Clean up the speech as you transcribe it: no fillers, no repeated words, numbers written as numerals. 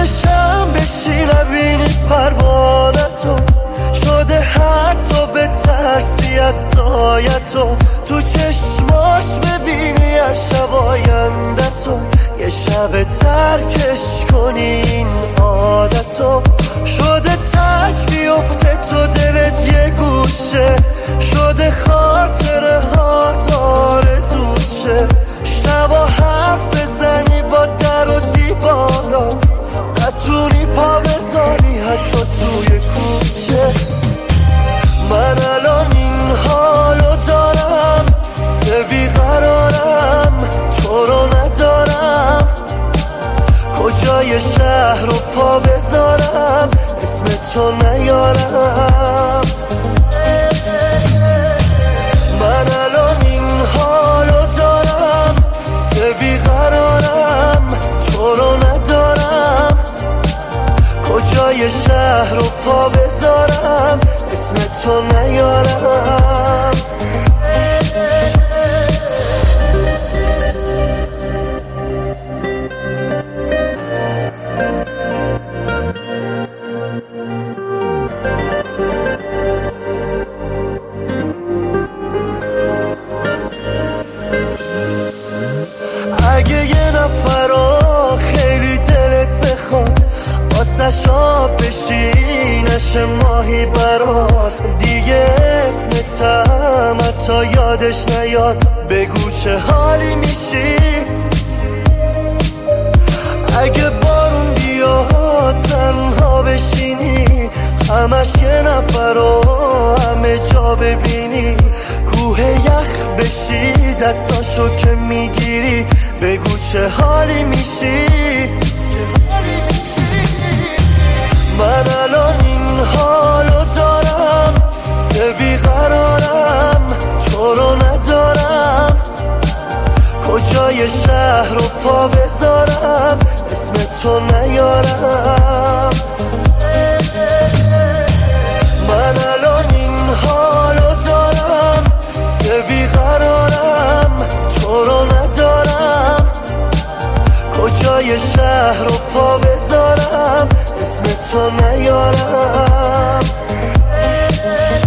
چشم بشی نبینی پروانتو، شده حتی به ترسی از سایتو، تو چشماش ببینی از شب آیندتو، یه شب ترکش کنی این عادتو. شده تک بیفته تو دلت یه گوشه، شده خاطره هات آرزوت شه، شبا حرف بزنی با در و دیوارا، نتونی پا بذاری حتی توی کوچه. من الان این حالو دارم که بیقرارم، تو رو ندارم، کجای شهر رو پا بذارم اسم تو نیارم. من الان این حالو دارم که بیقرارم، تو رو ندارم، کجای شهر رو پا بذارم اسم تو نیارم. اگه یه نفر رو خیلی دلت بخواد، واسه آب بشی نشه ماهی برات، دیگه اسمتم حتی یادش نیاد، بگو چه حالی میشی. اگه بارون بیاد تنها بشینی، همش یه نفر رو همه جا ببینی، کوه یخ بشی دستاشو که میگیری، بگو چه حالی میشی. من الان این حالو دارم که بیقرارم، تو رو ندارم، کجای شهر رو پا بذارم اسم تو نیارم. من الان این حالو دارم که بیقرارم، تو رو ندارم، کجای شهر رو پا بذارم اسم تو نیارم.